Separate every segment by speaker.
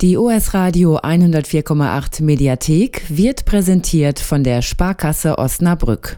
Speaker 1: Die US Radio 104,8 Mediathek wird präsentiert von der Sparkasse Osnabrück.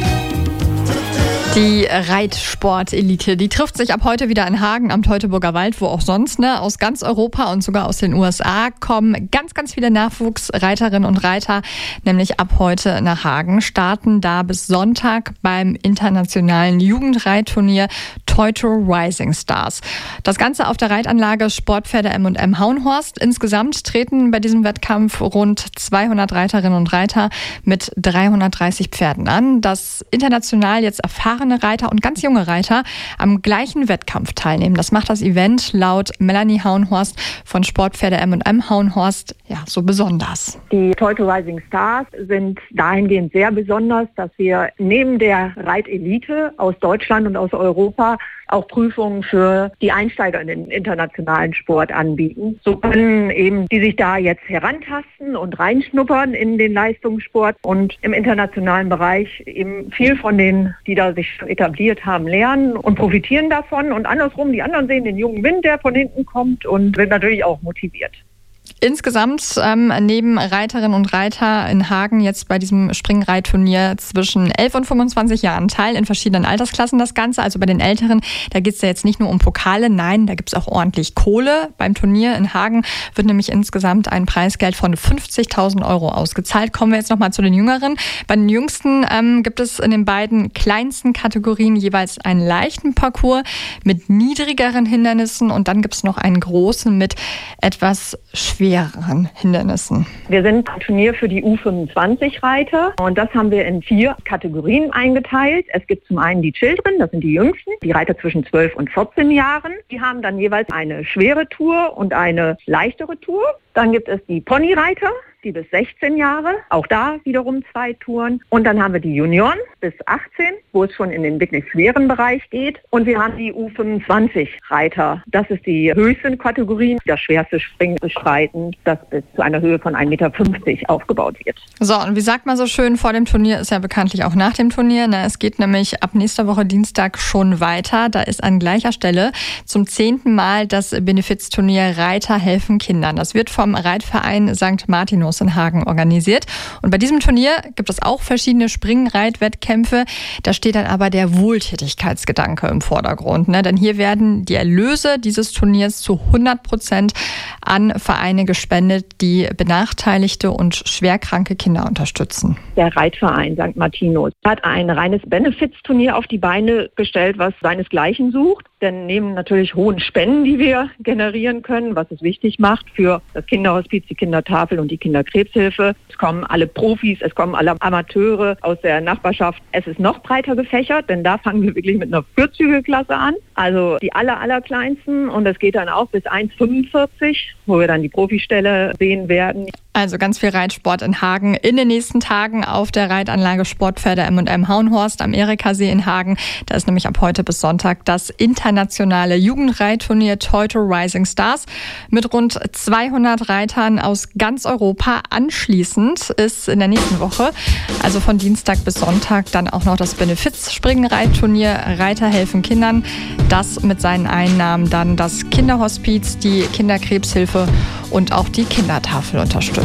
Speaker 2: Die Reitsport-Elite, die trifft sich ab heute wieder in Hagen am Teutoburger Wald, wo auch sonst. Aus ganz Europa und sogar aus den USA kommen ganz viele Nachwuchsreiterinnen und Reiter, nämlich ab heute nach Hagen, starten da bis Sonntag beim internationalen Jugendreitturnier Teuto Rising Stars. Das Ganze auf der Reitanlage Sportpferde M&M Hauenhorst. Insgesamt treten bei diesem Wettkampf rund 200 Reiterinnen und Reiter mit 330 Pferden an. Das international jetzt erfahrene Reiter und ganz junge Reiter am gleichen Wettkampf teilnehmen. Das macht das Event laut Melanie Hauenhorst von Sportpferde M&M Hauenhorst so besonders.
Speaker 3: Die Teuto Rising Stars sind dahingehend sehr besonders, dass wir neben der Reitelite aus Deutschland und aus Europa auch Prüfungen für die Einsteiger in den internationalen Sport anbieten. So können eben die sich da jetzt herantasten und reinschnuppern in den Leistungssport und im internationalen Bereich eben viel von denen, die da sich schon etabliert haben, lernen und profitieren davon. Und andersrum, die anderen sehen den jungen Wind, der von hinten kommt und sind natürlich auch motiviert.
Speaker 2: Insgesamt neben Reiterinnen und Reiter in Hagen jetzt bei diesem Springreitturnier zwischen 11 und 25 Jahren teil, in verschiedenen Altersklassen das Ganze. Also bei den Älteren, da geht es ja jetzt nicht nur um Pokale, nein, da gibt es auch ordentlich Kohle. Beim Turnier in Hagen wird nämlich insgesamt ein Preisgeld von 50.000 € ausgezahlt. Kommen wir jetzt nochmal zu den Jüngeren. Bei den Jüngsten gibt es in den beiden kleinsten Kategorien jeweils einen leichten Parcours mit niedrigeren Hindernissen und dann gibt es noch einen großen mit etwas schwereren Hindernissen.
Speaker 3: Wir sind ein Turnier für die U25-Reiter und das haben wir in 4 Kategorien eingeteilt. Es gibt zum einen die Children, das sind die Jüngsten, die Reiter zwischen 12 und 14 Jahren. Die haben dann jeweils eine schwere Tour und eine leichtere Tour. Dann gibt es die Ponyreiter, die bis 16 Jahre, auch da wiederum 2 Touren. Und dann haben wir die Junioren bis 18, wo es schon in den wirklich schweren Bereich geht. Und wir haben die U25-Reiter. Das ist die höchste Kategorie, das schwerste Springen bestreiten, das bis zu einer Höhe von 1,50 Meter aufgebaut wird.
Speaker 2: So, und wie sagt man so schön, vor dem Turnier ist ja bekanntlich auch nach dem Turnier. Es geht nämlich ab nächster Woche Dienstag schon weiter. Da ist an gleicher Stelle zum 10. Mal das Benefizturnier Reiter helfen Kindern. Das wird vom Reitverein St. Martinus in Hagen organisiert. Und bei diesem Turnier gibt es auch verschiedene Springreitwettkämpfe. Da steht dann aber der Wohltätigkeitsgedanke im Vordergrund. Denn hier werden die Erlöse dieses Turniers zu 100% an Vereine gespendet, die benachteiligte und schwerkranke Kinder unterstützen.
Speaker 3: Der Reitverein St. Martinus hat ein reines Benefizturnier auf die Beine gestellt, was seinesgleichen sucht. Denn neben natürlich hohen Spenden, die wir generieren können, was es wichtig macht für das Kinderhospiz, die Kindertafel und die Kinderkrebshilfe. Es kommen alle Profis, es kommen alle Amateure aus der Nachbarschaft. Es ist noch breiter gefächert, denn da fangen wir wirklich mit einer Vierzügelklasse an. Also die allerkleinsten und es geht dann auch bis 1,45, wo wir dann die Profistelle sehen werden.
Speaker 2: Also ganz viel Reitsport in Hagen in den nächsten Tagen auf der Reitanlage Sportpferde M&M Hauenhorst am Erikasee in Hagen. Da ist nämlich ab heute bis Sonntag das internationale Jugendreitturnier Teuto Rising Stars mit rund 200 Reitern aus ganz Europa. Anschließend ist in der nächsten Woche, also von Dienstag bis Sonntag, dann auch noch das Benefiz-Springreitturnier Reiter helfen Kindern. Das mit seinen Einnahmen dann das Kinderhospiz, die Kinderkrebshilfe und auch die Kindertafel unterstützt.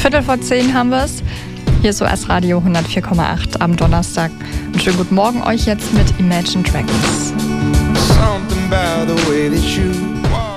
Speaker 2: 9:45 haben wir es. Hier ist US Radio 104,8 am Donnerstag. Und schönen guten Morgen euch jetzt mit Imagine Dragons.
Speaker 4: Something about the way that you walk.